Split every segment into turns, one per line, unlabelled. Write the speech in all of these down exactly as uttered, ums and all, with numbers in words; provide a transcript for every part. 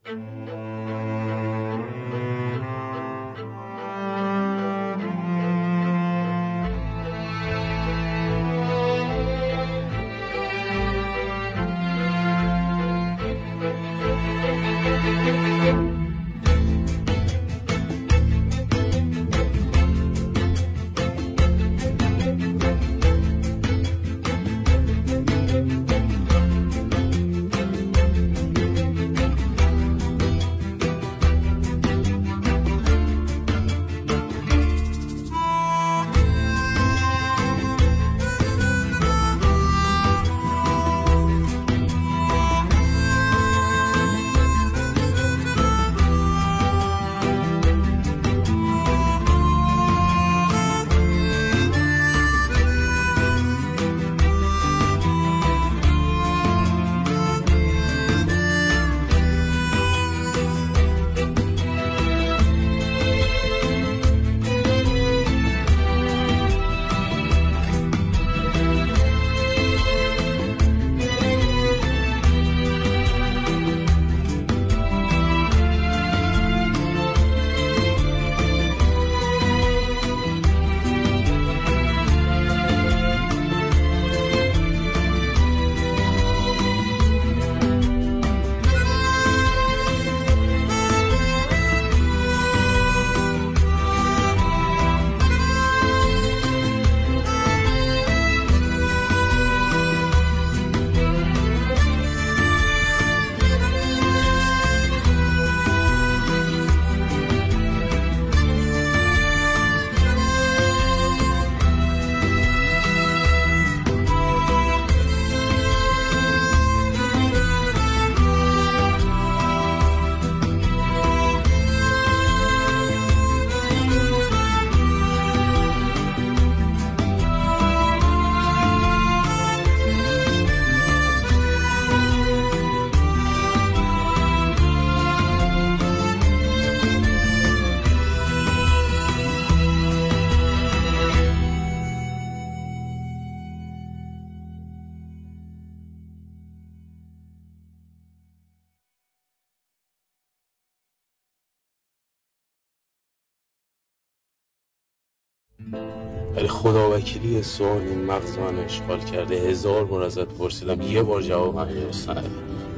ولی خدا وکیلی سوال این مغز من اشغال کرده. هزار بار ازت پرسیدم یه بار جوابم درست ندادی.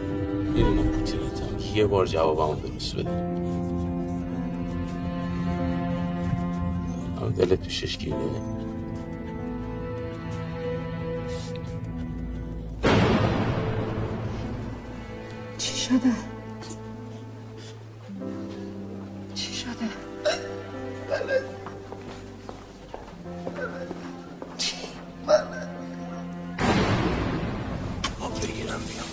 میدونم پوتینتم، یه بار جوابم درست بده. اما دلت پیشش گیره.
چی شده؟ چی شده؟
بله چی؟ بله
آب بگیرم بیام.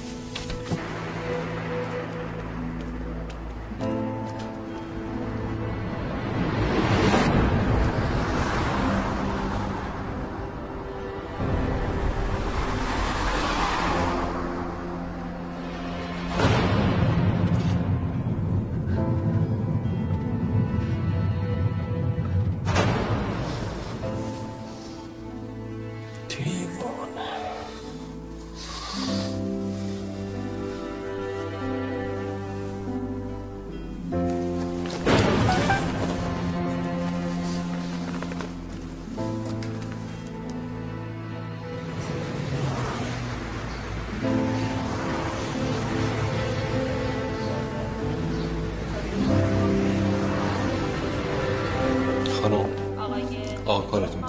خانم آقا کارتون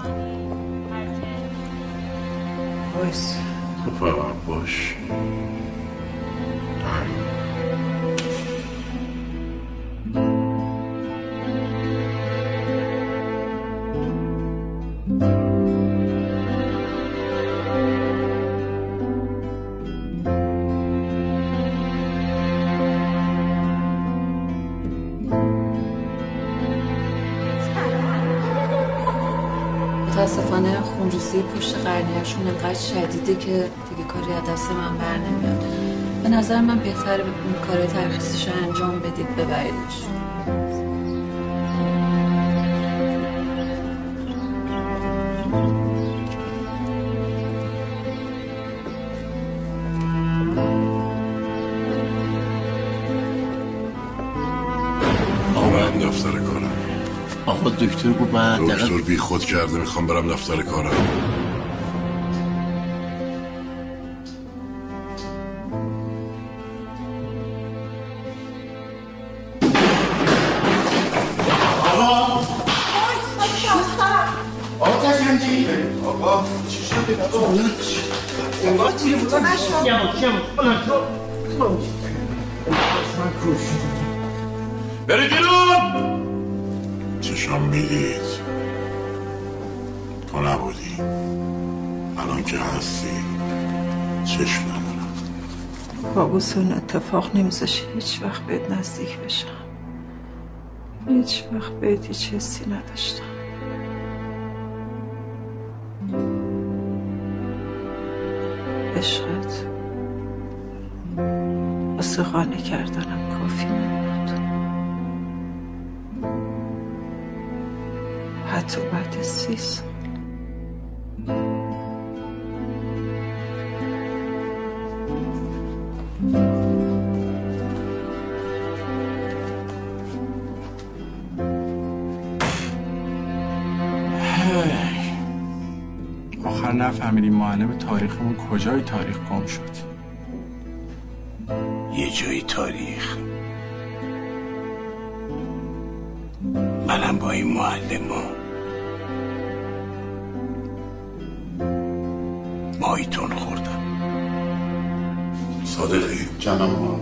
بایست
مفرم باش.
متاسفانه خونریزی پشت قرنیه‌شون انقدر شدیده که دیگه کاری از دست من بر نمیاد. به نظر من بهتره این کار ترخیصش رو انجام بدید ببریدش.
دفتر کارم.
آقا دکتر گفت من
دکتر بی خود کرده میخوام برم دفتر کارم.
آقا جنجی آقا چی شده آقا آقا تیر بودا نشد یمو یمو بلند شو من کروش
برید بیرون. چشم میدید تو نبودی، الان که هستی چشم ندارم.
بابوس اون اتفاق نمیذاشه هیچ وقت بهت نزدیک بشم، هیچ وقت بهت هیچ حسی نداشتم. عشقت واسه قانع کردنم کافی نبود، حتی بعد سی سال.
آخر نفهمیدیم معلم تاریخمون کجای تاریخ گم شد.
یه جای تاریخ منم با این معلم ها ماهیتون خوردم. صادقی
جانم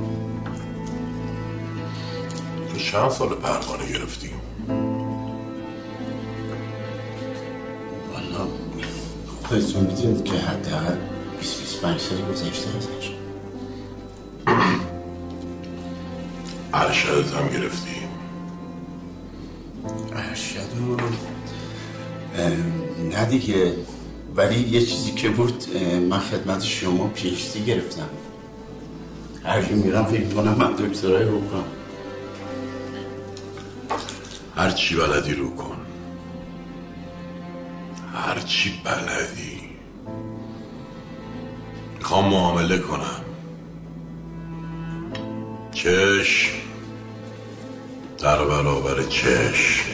تو چند سال پروانه گرفتی؟
والا خودتون میدونید که حداقل بیست بیست و پنج سالی گذشته ازش.
ارشدت هم گرفتی؟
ارشدو نه دیگه، ولی یه چیزی که بود من خدمت شما پی اچ دی گرفتم. هر جا میرم فکر میکنم من دکترای رو کنم.
هر چی بلدی رو کن، هر چی بلدی. میخوام معامله کنم، چشم در برابر چشم.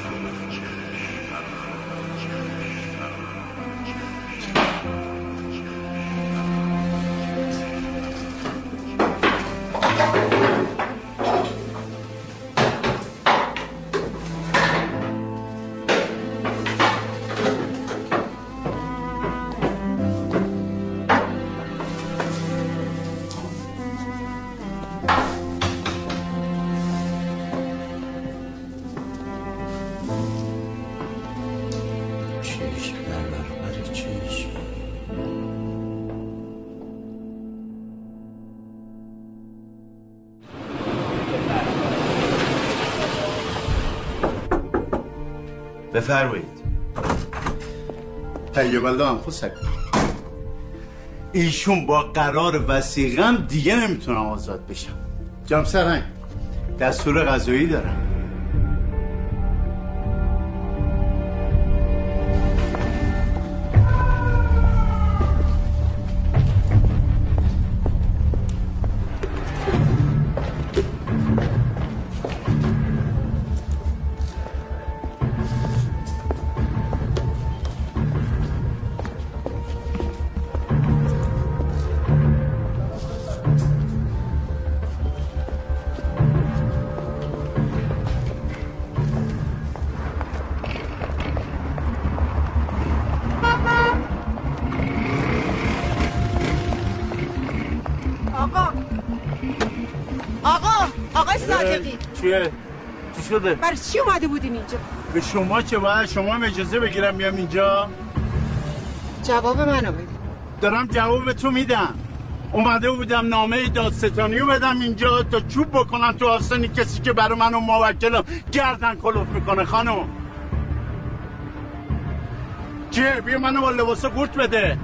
بفرمایید.
طیب الله انفسکم.
ایشون با قرار وثیقم دیگه نمیتونم آزاد بشم.
جام سرنگ
دستور قضایی دارم.
چیه؟
چی شده؟
برای چی اومده بودین اینجا؟
به شما چه باید شما هم اجازه بگیرم بیام اینجا؟
جواب منو بده.
دارم جواب تو میدم. اومده بودم نامه دادستانیو بدم اینجا تا چوب بکنم تو آستانی کسی که برای من و موکلم گردن کلوف میکنه. خانم چیه؟ بیا منو با لباس قورت بده.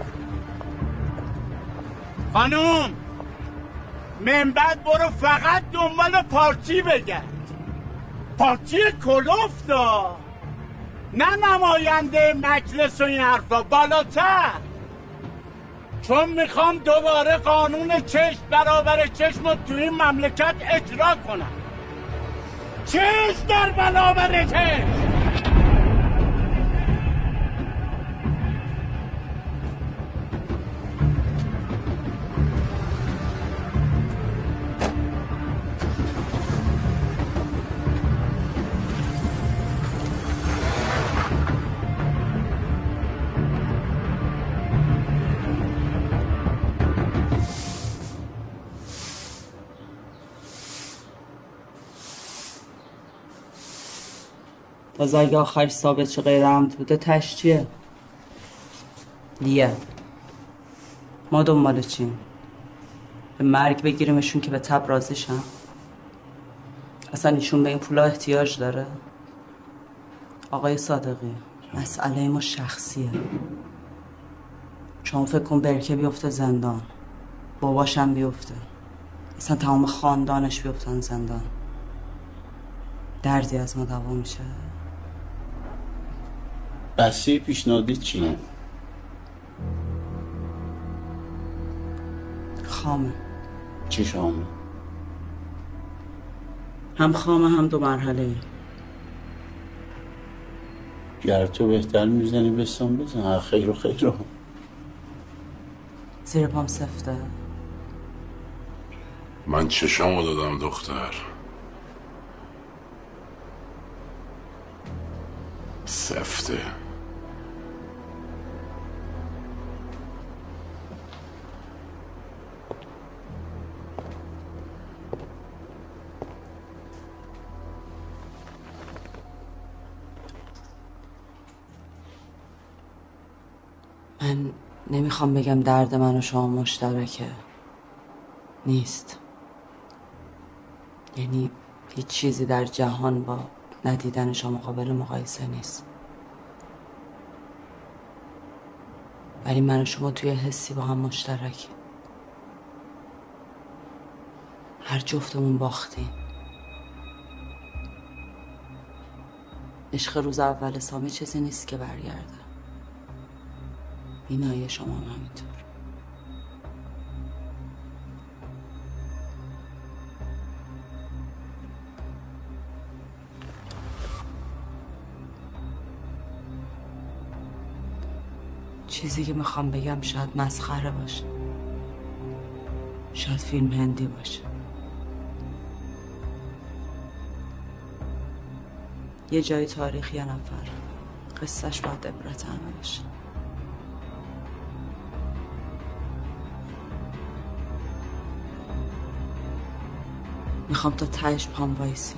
خانم من بعد برو فقط دنبال پارتی بگرد. پارتی کلوف دا، نه نماینده مجلس و این حرفا. بالاتر، چون میخوام دوباره قانون چشم برابر چشم رو تو این مملکت اجرا کنم. چش در بلا چش.
تازه اگه آخرش ثابت چه غیر عمد بوده تش چیه؟ لیه ما دنبال چیم؟ به مرگ بگیریمشون که به تب راضی شن؟ اصلا ایشون به این پولا احتیاج داره؟ آقای صادقی مسئله ما شخصیه. چون فکر کن برکه بیفته زندان، باباشم بیفته، اصلا تمام خاندانش بیفتن زندان، دردی از ما دوا میشه؟
بسیه پیشنهادی چیه؟
خامه.
چی خامه؟
هم خامه هم دو مرحله.
گر تو بهتر میزنی بستان بزن. خیر و خیر رو
زیر پام سفته.
من چشامو دادم دختر، سفته.
من نمیخوام بگم درد من و شما مشترکه، نیست. یعنی هیچ چیزی در جهان با ندیدن شما قابل مقایسه نیست، ولی من و شما توی حسی با هم مشترکی. هر جفتمون باختیم. عشق روز اول سامی چیزی نیست که برگرده. بینایی شما هم همینطور. چیزی که میخوام بگم شاید مسخره باشه، شاید فیلم هندی باشه. یه جای تاریخ یه نفر قصهش باید عبرت همه باشه. میخوام تا تهش پام وایسی.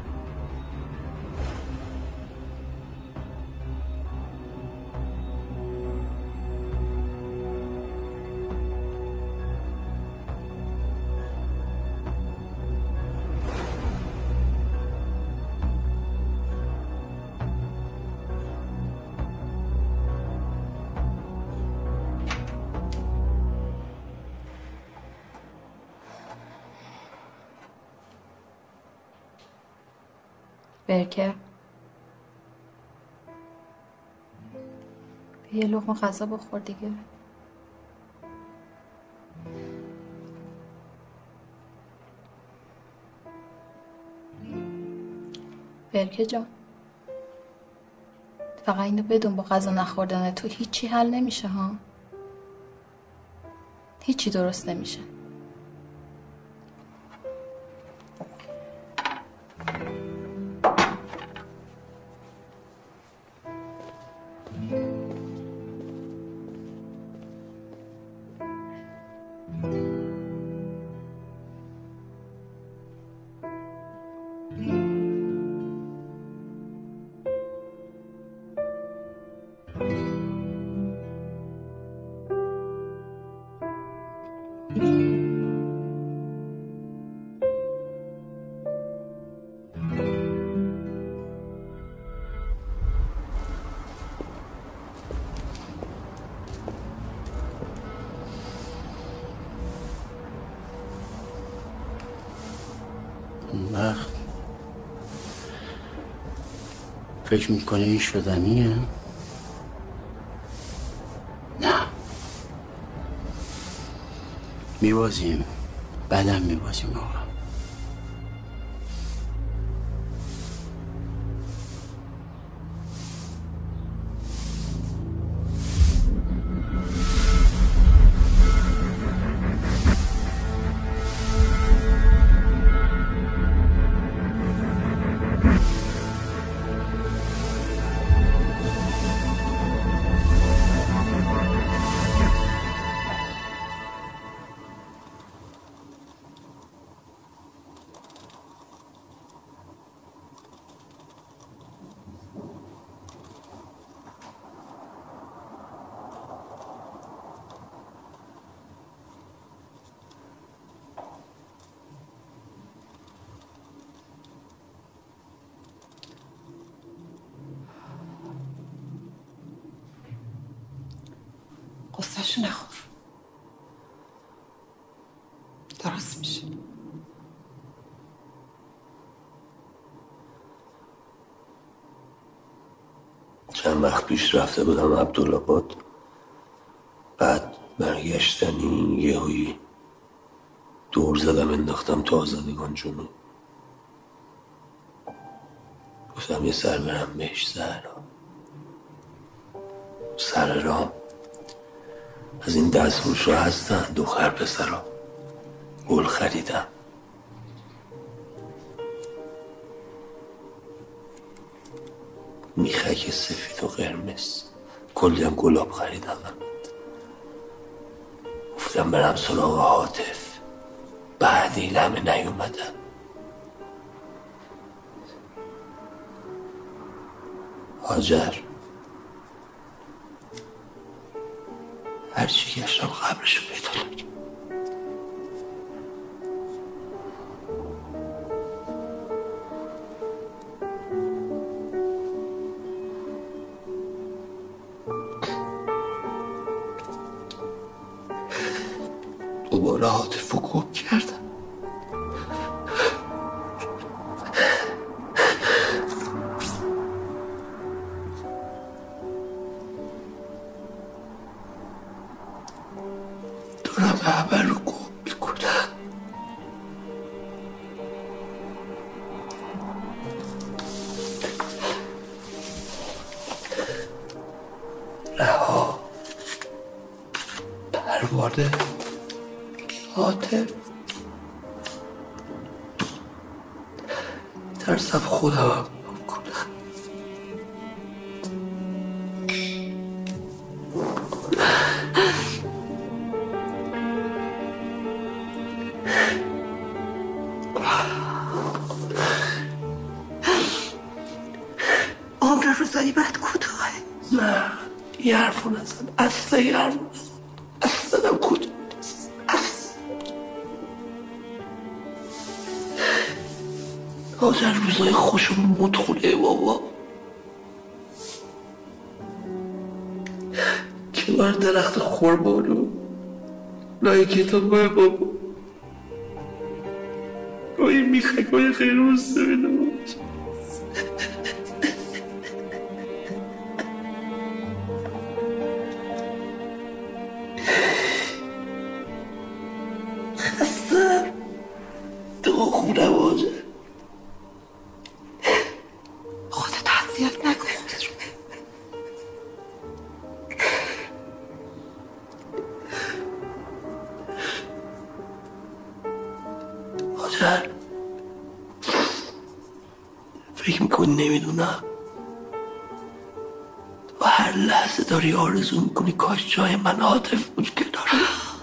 برکه یه لقمه غذا بخور دیگه. برکه جان فقط اینو بدون، با غذا نخوردن تو هیچی حل نمیشه ها، هیچی درست نمیشه.
وقت فکر میکنه این شدنیه؟ نه میبازیم، بعدم میبازیم آقا.
غذاشو نخور. درست میشه.
چند وقت پیش رفته بودم عبدالآباد، بعد برگشتنی یهویی دور زدم انداختم تو آزادگان جنوب. گفتم یه سر برم بهش زهرا. سر رام از این دستفروش ها هستن دختر پسرا. گل خریدم، میخک سفید و قرمز، کلی هم گلاب خریدم. گفتم برم سراغ عاطف، بعد این همه نیومدم. هاجر هرچی گشتم قبرشو پیدا نکردم. دوباره عاطف رو گم کردم. دارم همه رو گم میکنم. رها، پروانه، عاطف، ترسم خودم هم بکنم.
عمر روزایی بعد کوتاه.
نه یه حرف رو نزن، اصلا یه حرف رو نزن، اصلا هم کوتاه نیست. هاجر روزای خوشم مدخونه بابا. کنار درخت خوربانو لای کتابای بابا با این میخکای خیلی مستبیده باش. خستم تو خونم هاجر.
خودت اذیت نکن خسرو.
هاجر فکر میکنی نمیدونم؟ و هر لحظه داری آرزو میکنی کاش جای من عاطف بود کنارم.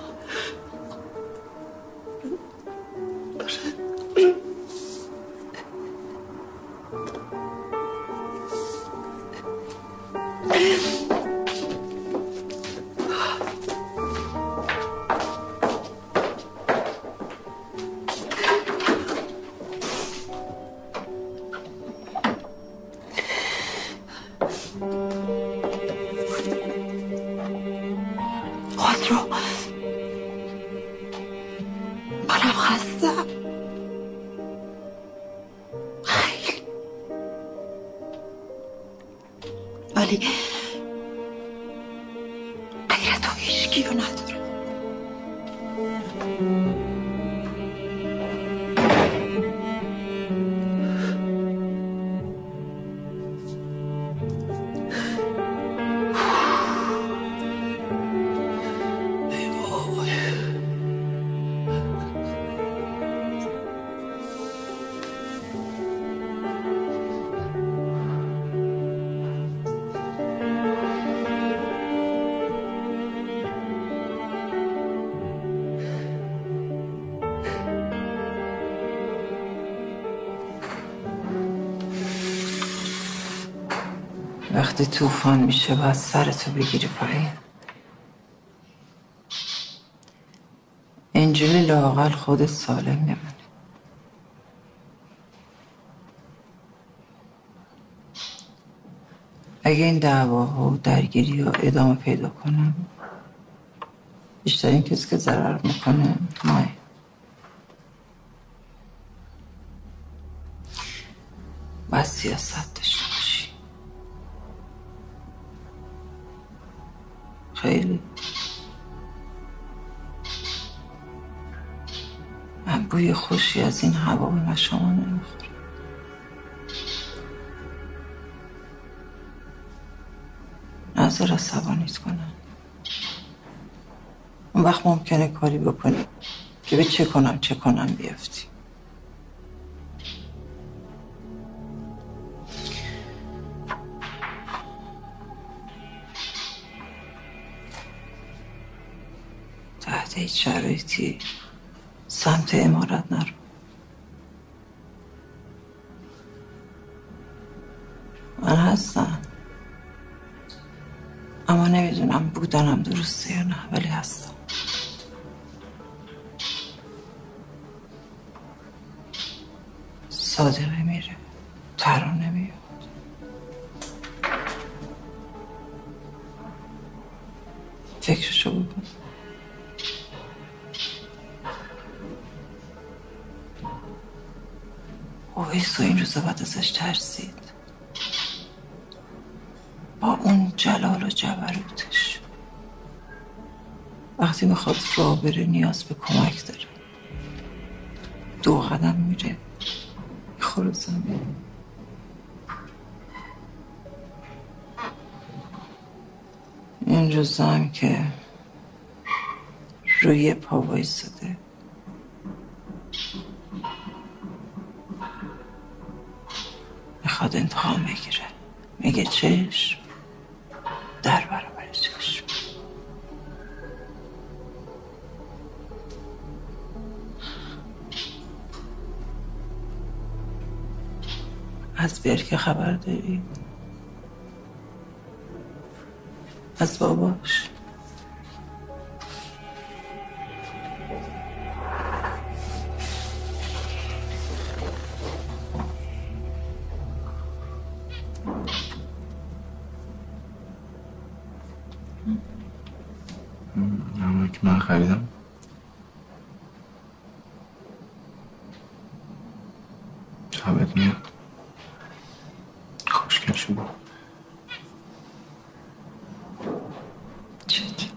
خسرو منم خستم خیلی، ولی غیر تو هیچکی رو ندارم. وقتی طوفان میشه باید سرتو بگیری پایین. اینجوری لااقل خودت سالم میمونی. اگه این دعواها و درگیری ها ادامه پیدا کنن بیشترین کسی که ضرر میکنه ماه. باید سیاست داشته باشی. خیلی. من بوی خوشی از این هوا به مشامو نمیخورم. نظر عصبانیت کنم. اون وقت ممکنه کاری بکنی که به چه کنم چه کنم بیافتی. تحت هیچ شرایطی سمت امارت نرو. من هستم، اما نمیدونم بودنم درسته یا نه، ولی هستم. صادقه میره، ترانه میاد. فکرشو بکن. اویس و این روزا بعد ازش ترسید، با اون جلال و جبروتش. وقتی میخواد راه بره نیاز به کمک داره. دو قدم میره میخوره زمین. این روزا هم که روی پا وایساده، میخواد انتقام بگیره. میگه چشم در برابر چشم. از برکه خبر داری؟ از باباش؟
نمایی که من خریدم شبت میاد خوشگل شده.
چه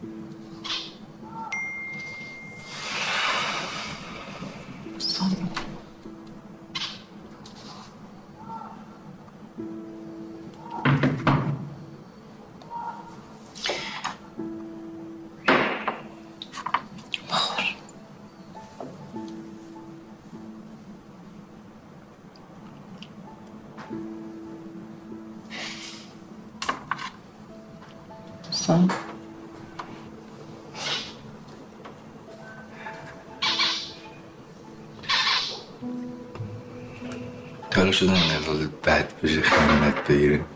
سامی سام
تالا شدن نوال بد بشه خیانت بگیره.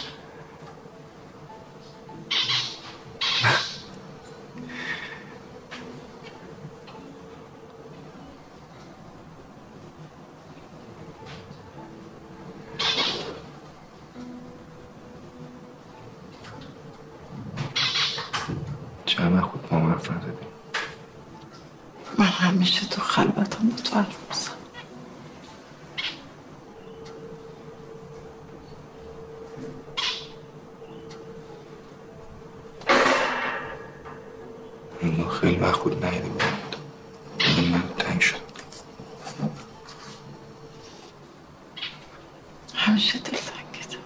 چرا خود با من حرف نزدی؟
من همیشه تو خلوتم با تو حرف میزنم.
اینو خیلی وقت خود نهیده بود. این من تنگ شد.
همیشه دلتنگتم.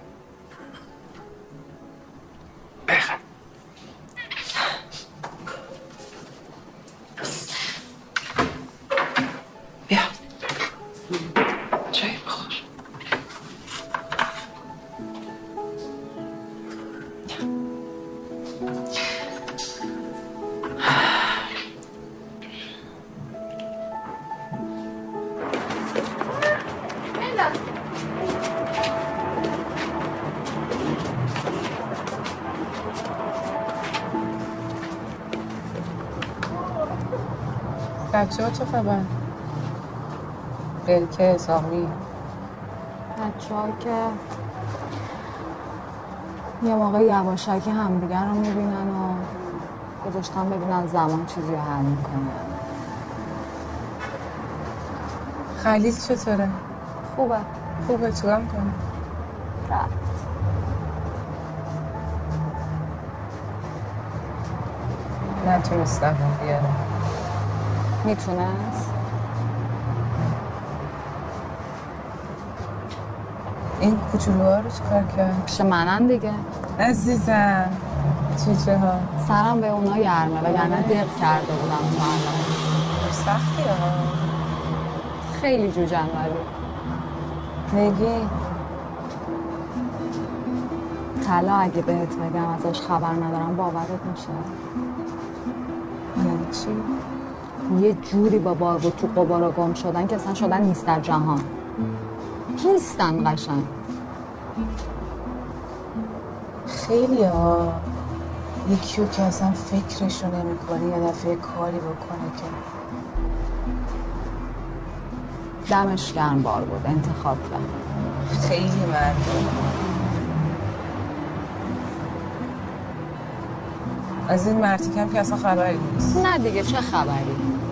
بخند.
بیا چای بخور.
بچه ها چه خبر؟ بلکه سامی
بچه ها که یه موقع یواشکی همدیگر رو میبینن و گذاشتم ببینم زمان چیزی رو حل میکنه.
خلیل چطوره؟
خوبه.
خوبه چیکار میکنه؟
رفت.
نتونستم بیارم.
میتونست؟
این کوچولوها رو چیکار کرد؟
پیش منن دیگه.
عزیزم چیچه ها؟
سرم به اونا گرمه وگرنه دق کرده بودم تو الان.
سختی ها؟
خیلی جوجن ولی.
نگی؟
طلا اگه بهت بگم ازش خبر ندارم باورت میشه؟
یعنی چی؟
یه جوری با بار و تو قبارا گم شدن که اصلا شدن نیست در جهان. نیستن قشنگ.
خیلی ها یکیو که اصلا فکرشو نمی کنی یه دفعه کاری بکنه که
دمش گرم بار بود انتخاب کرد.
خیلی مردم از این مرتیکم که اصلا خبری نیست.
نه دیگه چه خبری؟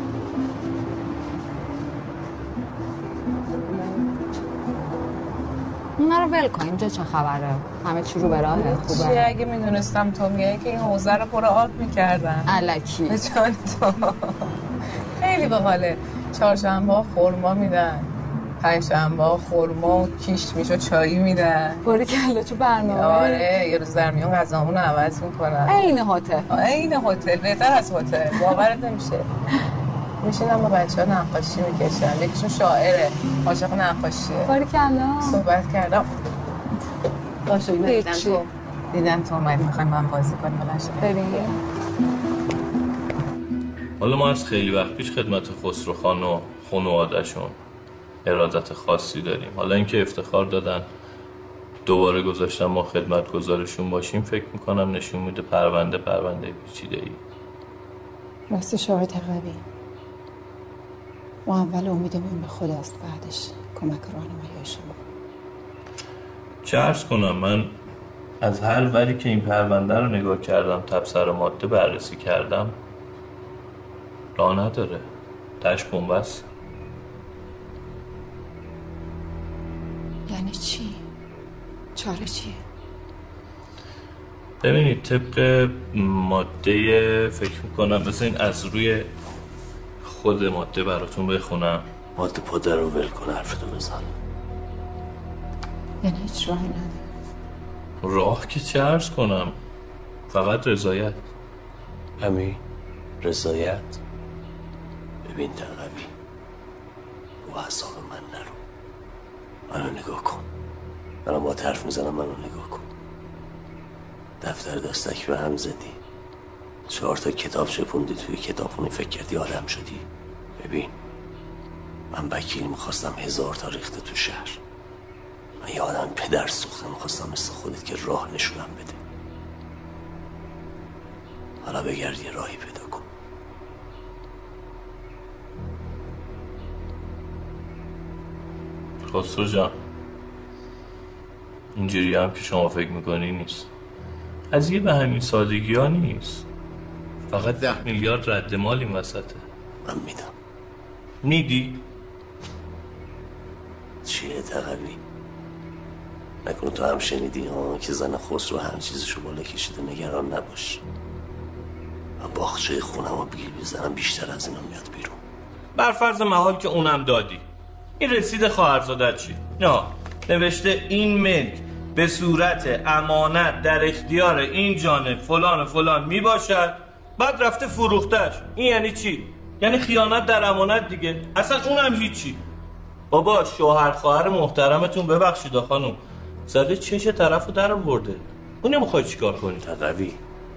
اونا رو ول کن. اینجا چه خبره؟ همه چی رو به راهه. خوبه.
چی اگه میدونستم تو میگه که این حوزه رو پر آب میکردن
الکی
به جان تو. خیلی باحاله. چهارشنبه ها خورما میدن، پنجشنبه ها خورما و کیش میشه چایی میدن.
باری کلا تو برنامه.
آره یه روز در میون غذامون رو عوض میکنن.
عین هتل.
عین هتل، بهتر از هتل. باورت نمیشه. میشینم با بچه ها نقاشی میکشن. یکیشون شاعره، عاشق نقاشیه.
باری کلا
صحبت کردم.
باشه
دیدم تو دیدم تو اومدی میخوایم من بازی کنیم. بلند شد
بریم.
حالا ما از خیلی وقت پیش خدمت خسرو خان و خانواده‌شون ارادت خاصی داریم. حالا اینکه افتخار دادن دوباره گذاشتن ما خدمت گزارشون باشیم فکر میکنم نشون میده پرونده پرونده پیچیده ای.
راستی شاهد قوی. ما اول امیدمون به خداست، بعدش کمک راهنمایی شما.
چه عرض کنم، من از هر وری که این پرونده رو نگاه کردم تبصره ماده بررسی کردم راه نداره. تش بنبست.
یعنی چی؟ چاره چیه؟
ببینید طبق ماده فکر میکنم بذارین از روی خود ماده براتون بخونم.
ماده پدر رو ول کن حرفتو بزن.
یعنی هیچ راهی نداره؟
راه که چه عرض کنم، فقط رضایت.
همین رضایت. ببین تقوی رو حساب من نرو. منو نگاه کن. منو با حرف میزنم، منو نگاه کن. دفتر دستک به هم زدی، چهار تا کتاب چپوندی توی کتابخونه، فکر کردی آدم شدی. ببین من وکیل میخواستم هزار تا ریخته تو شهر. من یه آدم پدر سوخته میخواستم مثل خودت که راه نشونم بده. حالا بگرد یه راهی پیدا کن.
خسرو جان اینجوری هم که شما فکر میکنی نیست. قضیه به همین سادگی ها نیست. فقط ده میلیارد رد مال این وسطه.
من میدم.
میدی؟
چیه تقوی؟ نکنه تو هم شنیدی ها که زن خسرو هر چیزشو بالا کشیده، نگران نباش. من باغچه خونم و بیل بزنم بیشتر از اینا میاد بیرون.
بر فرض محال که اونم دادی، این رسید خواهرزادت چی؟ نه نوشته این ملک به صورت امانت در اختیار این جانب فلان و فلان می باشد، بعد رفته فروختش. این یعنی چی؟ یعنی خیانت در امانت دیگه. اصلا اونم هیچی. بابا شوهر خواهر محترمتون ببخشید خانم زده چش طرفو در آورده. اون نمیخوای چیکار کنی؟
تقوی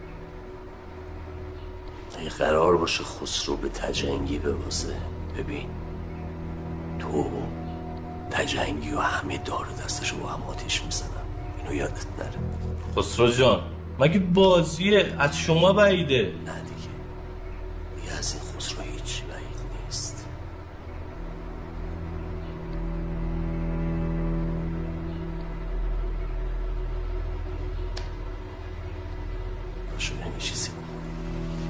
اگه قرار باشه خسرو به تجنگی ببازه، ببین تو تجنگی و همه دار دستشو با هم آتیش میزنن. اینو یادت نره.
خسرو جان مگه بازیه؟ از شما بعیده.
نه دیگه دیگه از این خسرو هیچی بعید نیست. باشو بریم چیزی بخوریم.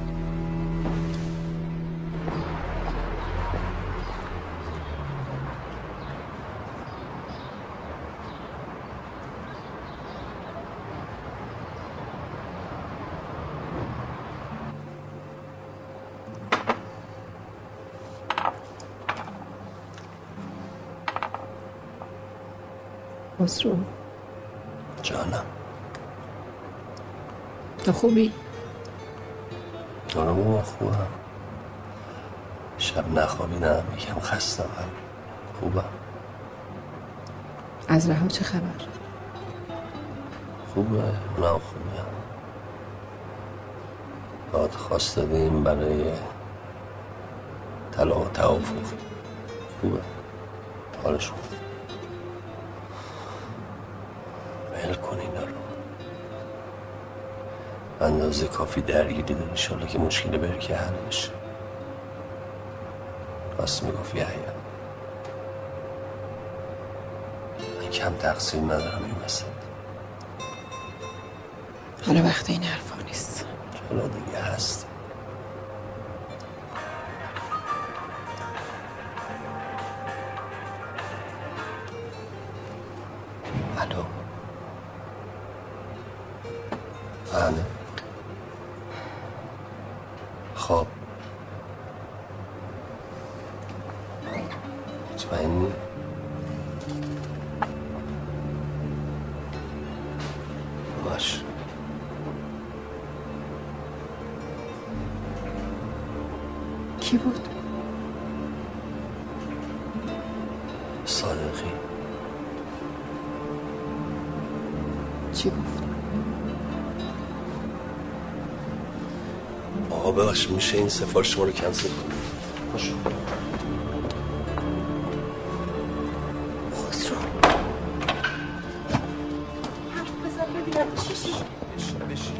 خسرو
جانم
تو خوبی؟
آره بابا خوبم. شب نخوابیدم، یکم خستم. خوبم.
از رها چه خبر؟
خوبه، اونم خوبه. باید خواست دادیم برای طلاق و توافق. خوبه، حالش خوبه. ول کن اینا رو. اندازه کافی درگیری داری، انشالله که مشکل برکه حل بشه. راست میگفت یحیی، من کم تقصیر ندارم این وسط.
حالا وقت این حرفا نیست.
حالا دیگه هست. الو. بله. خب مطمئنی؟ باش.
کی بود؟
صادقی.
چی گفت؟
آقا ببخش میشه این سفارش ما رو کنسل کنی؟ باشه.
خسرو
حرف بزن ببینم چی شد. بشین بشین.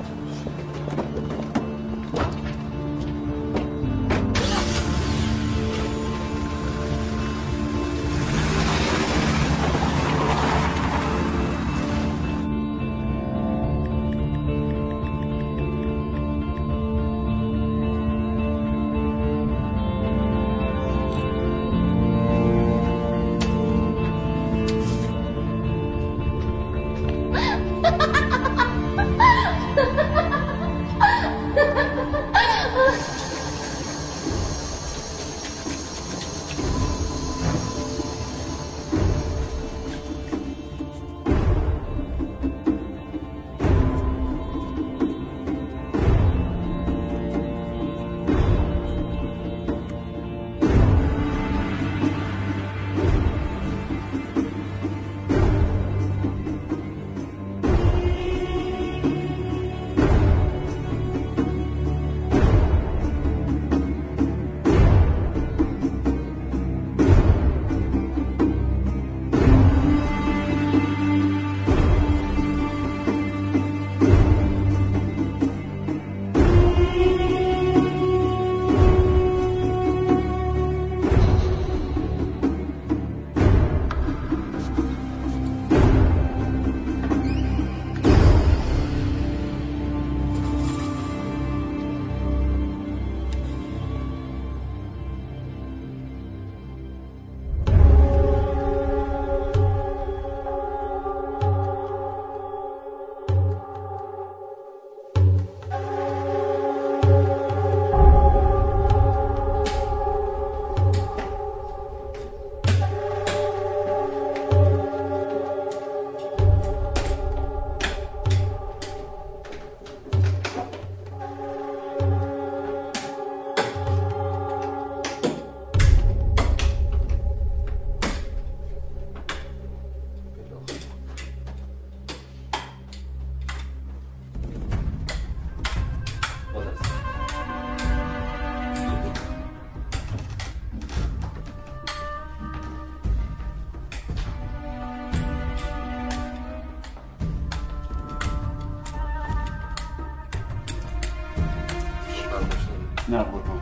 نه قربان.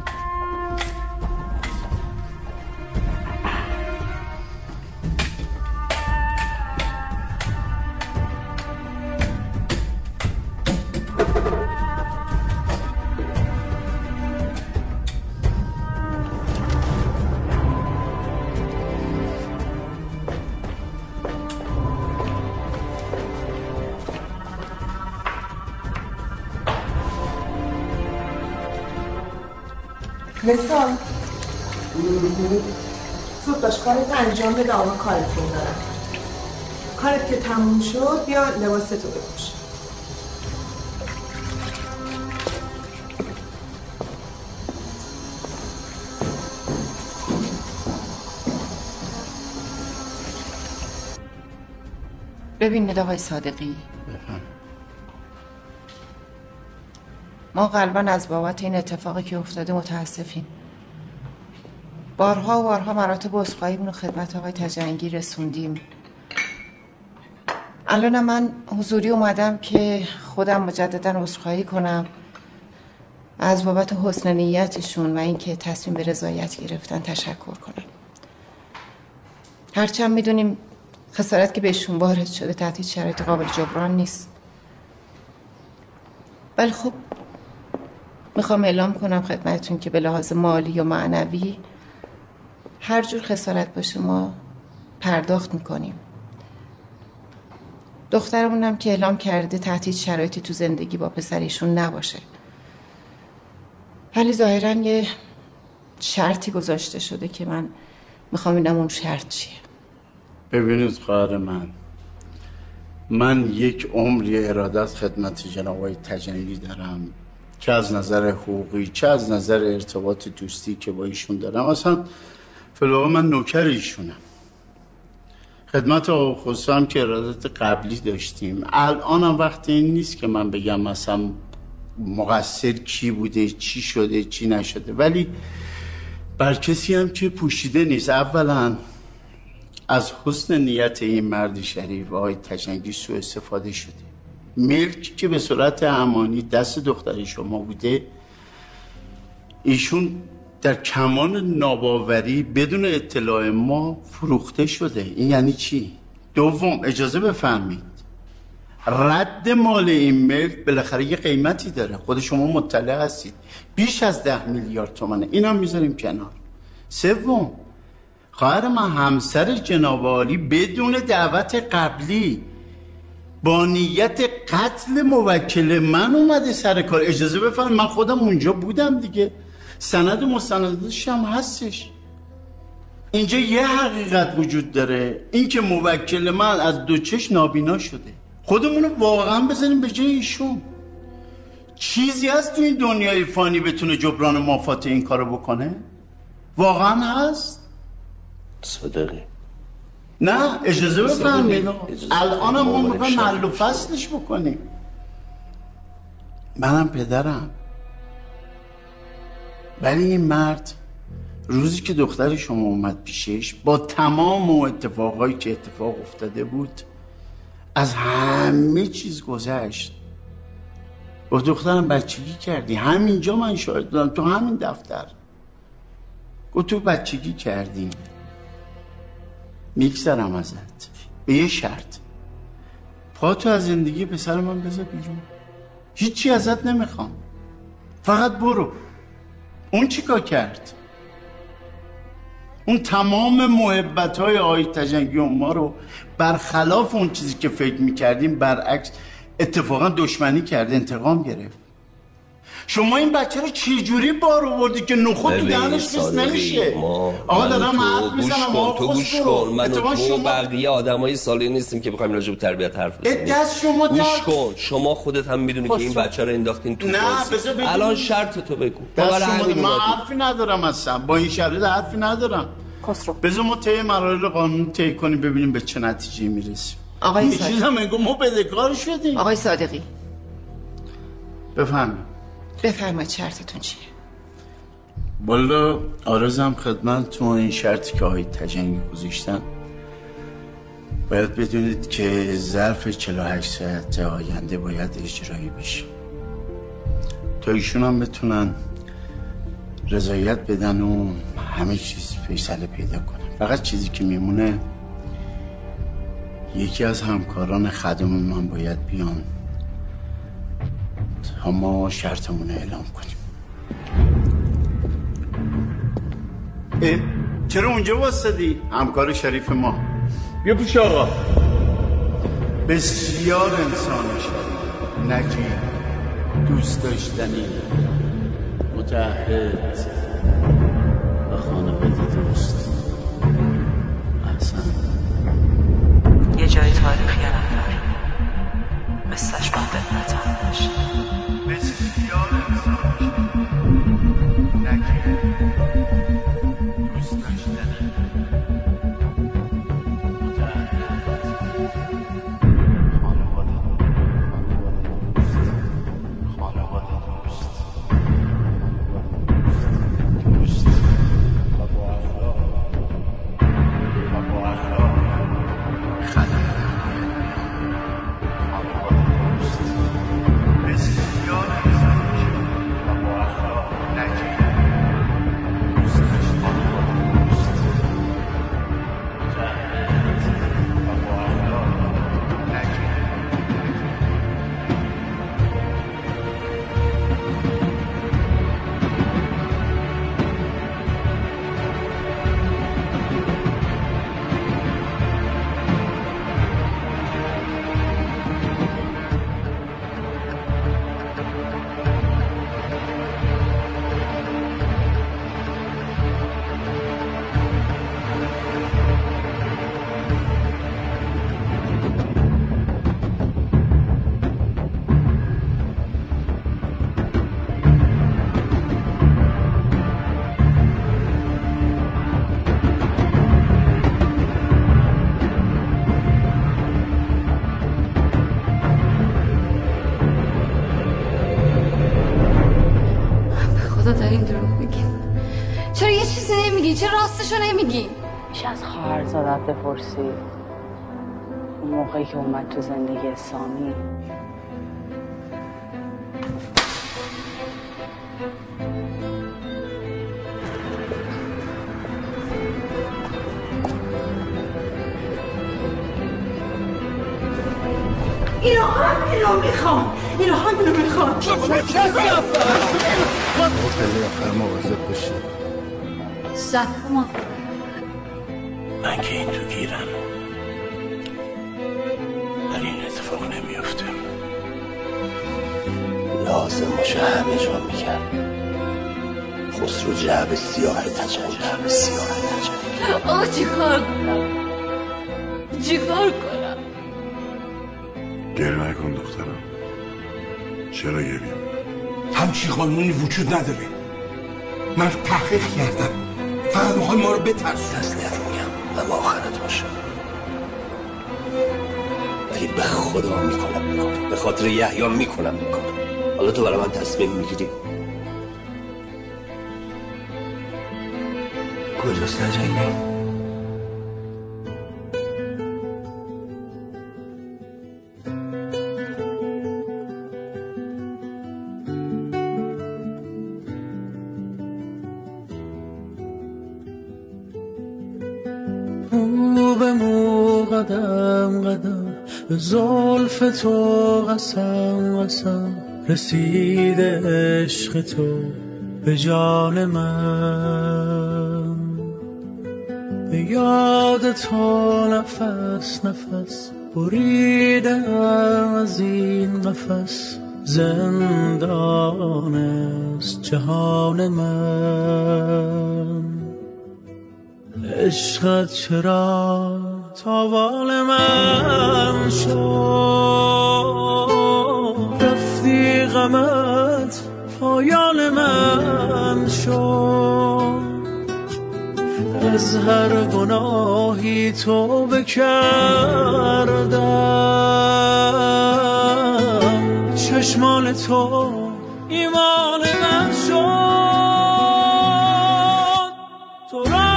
مثال زود باش کارت انجام بده، آقا کارتون دارم.
کارت که تموم شد بیا لباستو بپوش.
ببین آقای صادقی،
بفهم.
ما قلبا از بابت این اتفاقی که افتاده متاسفیم. بارها و بارها مراتب عذرخواهیمون رو خدمت آقای تجنگی رسوندیم. الان من حضوری اومدم که خودم مجددا عذرخواهی کنم از بابت حسن نیتشون و اینکه تصمیم به رضایت گرفتن تشکر کنم. هرچند میدونیم خسارت که بهشون وارد شده تحت شرایط قابل جبران نیست، ولی خب میخوام اعلام کنم خدمتتون که به لحاظ مالی و معنوی هر جور خسارت باشه ما پرداخت میکنیم. دخترمونم که اعلام کرده تحت شرایطی تو زندگی با پسریشون نباشه، ولی ظاهرا یه شرطی گذاشته شده که من میخوام اینم اون شرط چیه.
ببینید خواهر من، من یک عمری اراده از خدمت جناب آقای تجنگی دارم، چه از نظر حقوقی چه از نظر ارتباط دوستی که با ایشون دارم. اصلا فلوه من نوکر ایشونم. خدمت آقا خسرو که ارادت قبلی داشتیم. الانم وقت این نیست که من بگم مثلا مقصر کی بوده، چی شده، چی نشده، ولی بر کسی هم که پوشیده نیست. اولا از حسن نیت این مرد شریف آقای تجنگی سوء استفاده شده. ملک که به صورت امانی دست دختر شما بوده، ایشون در کمان ناباوری بدون اطلاع ما فروخته شده. این یعنی چی؟ دوم اجازه بفرمید، رد مال این ملک بالاخره یه قیمتی داره، خود شما مطلع هستید، بیش از ده میلیارد تومنه. اینا میذاریم کنار. سوم، خواهر من همسر جناب عالی بدون دعوت قبلی با نیت قتل موکل من اومده سر کار. اجازه بفرمایید، من خودم اونجا بودم دیگه، سند و مستنداتش هم هستش. اینجا یه حقیقت وجود داره، این که موکل من از دو چشم نابینا شده. خودمونو واقعا بزنیم به جای ایشون. چیزی هست تو این دنیای فانی بتونه جبران مافات این کارو بکنه؟ واقعا هست؟
صدقی
نه اجازه بفرمایید، الانم ما میخوایم حل و فصلش بکنیم. منم پدرم، ولی این مرد روزی که دختر شما اومد پیشش با تمام اتفاقایی که اتفاق افتاده بود از همه چیز گذشت. با دخترم بچگی کردی، همینجا من شاهد دارم، تو همین دفتر گفت تو بچگی کردی. میگذرم ازت به یه شرط، پاتو از زندگی پسر من بذار بیرون، هیچی ازت نمیخوام، فقط برو. اون چیکار کرد؟ اون تمام محبت‌های آقای تجنگی ما رو برخلاف اون چیزی که فکر میکردیم برعکس اتفاقا دشمنی کرد، انتقام گرفت. شما این بچه رو چه جوری بار آوردی که نخود تو دهنش خیس نمیشه؟ آقا دارم حرف میزنم،
تو گوش کن، من و تو بقیه آدمای سالی نیستیم که بخوایم راجع به تربیت حرف بزنیم.
دست شما
گوش کن، شما خودت هم میدونی که این بچه رو انداختین تو بازی. الان شرط تو بگو.
دست شما، من حرفی ندارم اصلا، با این شرط حرفی ندارم.
خسرو
بذار ما طی مراحل قانون طی کنیم ببینیم به چه نتیجه میرسیم.
آقای صادقی،
چیزا میگم ما بدهکار شدیم.
آقای صادقی
بفهمید
بفرمایید شرطتون چیه؟
والا آرزم خدمتتون، این شرطی که آقای تجنگی گذاشتن باید بدونید که ظرف چهل و هشت ساعت آینده باید اجرایی بشه تا ایشون هم بتونن رضایت بدن و همه چیز فیصله پیدا کنن. فقط چیزی که میمونه یکی از همکاران خدم من باید بیان تا ما شرطمون اعلام کنیم. اه؟ چرا اونجا واسدی؟ همکار شریف ما. بیا پیش آقا. بسیار انسان شریف، نجیب، دوست داشتنی، متعهد و خانواده دوست. احسن.
یه جای تاریخ
چه راستشو نمیگی؟
میشه از خواهرزادت بپرسی اون موقعی که اومد تو زندگی سامی
اینو هم اینو میخوام اینو هم اینو میخوام کسی
ما پله آخر مواظب باشید
سکوما
من که این تو گیرم ولی این اتفاق نمیفته لازم باشه همه جا میگم خسرو جعب سیاه تجن جعب سیاه تجن
آقا چی کار کنم چی کار کنم
گریه نکن دخترم چرا گریه همچی قانونی وجود نداره من تحقیق کردم فقط میخوای ما رو بترس
تسلیت میگم و آخرت باشه ولی به خدا میکنم میکنم به خاطر یحیی میکنم میکنم حالا تو برای من تصمیم میگیری کجاست نجنگی؟
مو به مو قدم قدم به زلف تو قسم قسم رسیده عشق تو به جان من به یاد تو نفس نفس بریدم از این قفس زندان است جهان من عشقت چرا تاوان من شد رفتی غمت پایان من شد از هر گناهی توبه کردم چشمان تو ایمان من شد تو را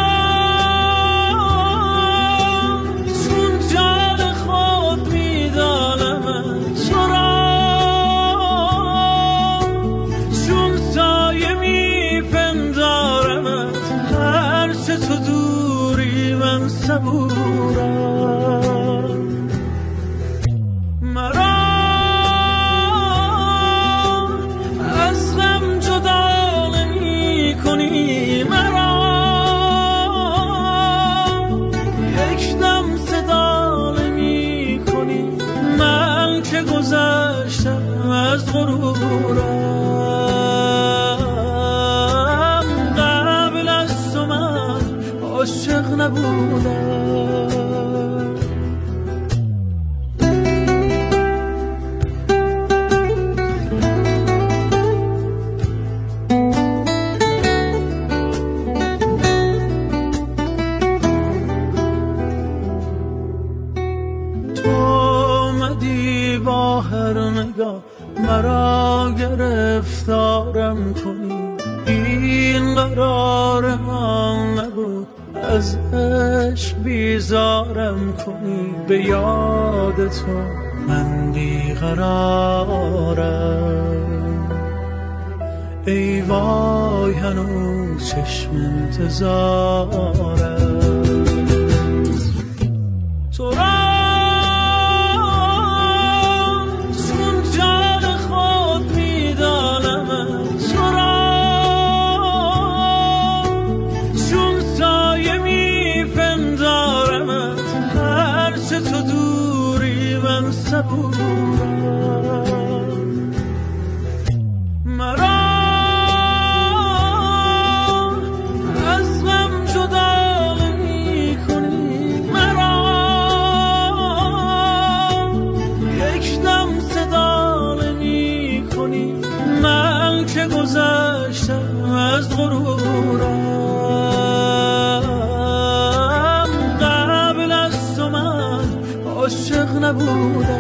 صبورم مرا از غم جدا نمی کنی مرا یک دم صدا نمی کنی من که گذشتم از غرورم قبل از تو من عاشق نبودم مرا گرفتارم کنی این قرار من نبود از عشق بیزارم کنی به یاد تو من بیقرارم ای وای هنوز چشم انتظارم تو را صبورم مرا از غم جدا نمی کنی مرا یک دم صدا نمی کنی من که گذشتم از غرورم قبل از تو من عاشق نبودم